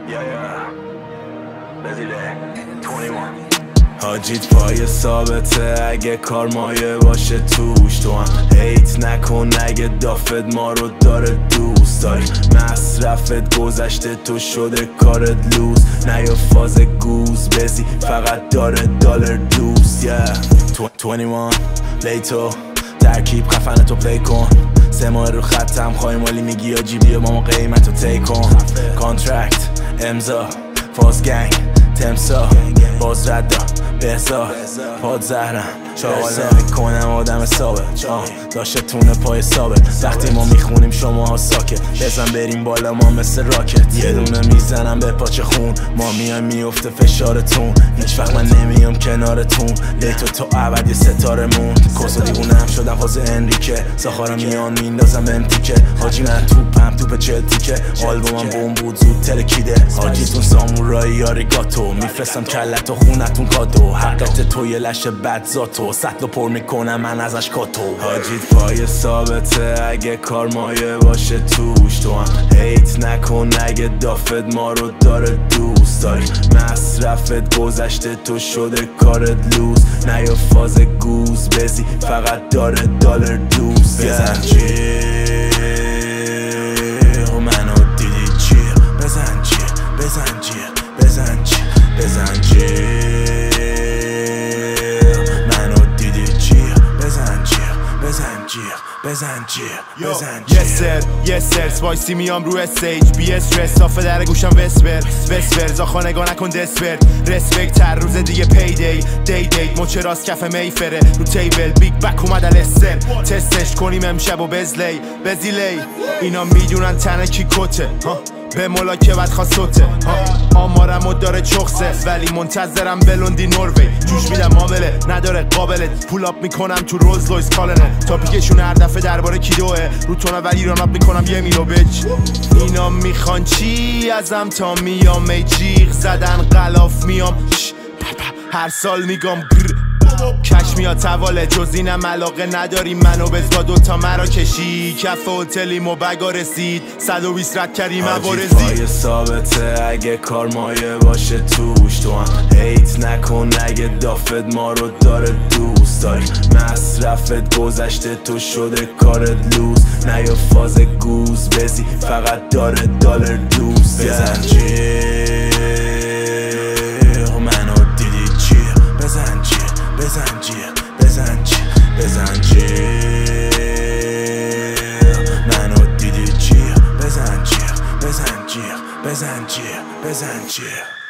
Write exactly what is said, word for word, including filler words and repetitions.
حاجیت پای ثابته اگه کار مایه باشه توش. تو هم هیت نکن اگه دافت ما رو داره دوست داری. مصرفت گذشته تو شده کارت لوز. نه یا فاز گوز بزی فقط داره دلار دوست. yeah. بیست و یک لیتو ترکیب خفنه تو پلی کن. سه ماه رو خطم خواهی مالی میگی یا جیبی ما ما قیمت رو تی کن. کانترکت امضا فاز گنگ تمسا باز ردا بهزا پاد زهرم چاقال نمیکنم آدم حسابه. داشته تونه پای ثابت وقتی ما میخونیم شما ها ساکت. بزن بریم بالا ما مثل راکت. یه دونه میزنم به پاچه خون. ما میایم میفته فشارتون. هیچ وقت من نمیام کنارتون. لیتو تو عبد یه ستاره مون. کسا دیگونه هم شدم فاز انریکه. ساخارم میان میندازم بهم تیکه. حاجی من توپم توپ چل تیکه. آلبومم بوم بود زود ترکیده. حاجیتون سامورایی آریگاتو. میفرستم کلتو خونتون کادو. حقیقت تو یه لشه بد ذاتو. سطلو پر میکنم من ازش کاتو. حاجیت پای ثابته اگه کار مایه باشه توش. تو هم هیت نکن اگه دافت ما رو داره دوست داری. مصرفت گذشته تو شده کارت لوز. نه یا فاز گوز بزی فقط داره دلار دوست. بزن جیر منو دیدی جیر. بزن جیر بزن جیر بزن جیر بزن جیر بزن جیر بزن جیر. یس سر یس سر سپایسی میام رو استیج بی استرس صافه در گوشم وسپر وسپر زاخا نگاه نکن دسپر. رسپکت هر روز دیگه پی دی دی دی مچ راست کف میفره رو تیبل بیگ بک اومد الستر. تستش کنیم امشب و بزلی بزیلی. اینا میدونن تنه کی کته به ملاکبت خواستوته. آمارم و داره چخصه ولی منتظرم بلوندی نروی. جوش میدم مابله نداره قابلت. پول اپ میکنم تو رولز لویس کالنه. تاپیکشون هر دفعه درباره کیدوه. رو تونه ولی ران اپ میکنم یه میلو بچ. اینا میخوان چی ازم تا میام ای جیغ زدن غلاف میام. هر سال میگم کش میاد تواله جز اینم علاقه نداری منو بزا دوتا مرا کشی. کف هتلیم و بگا رسید صد و بیست رد کردیم عوارزی. پای ثابته اگه کار مایه باشه توش. تو هم هیت نکن اگه دافت ما رو داره دوست داری. مصرفت گذشته تو شده کارت لوز. نه یا فاز گوز بزی فقط داره دلار دوست. بزن جیر منو دیدی جیر. بزن جیر بزن جیر بزن جیر بزن جیر منو دیدی جیر. بزن جیر بزن جیر بزن جیر بزن جیر.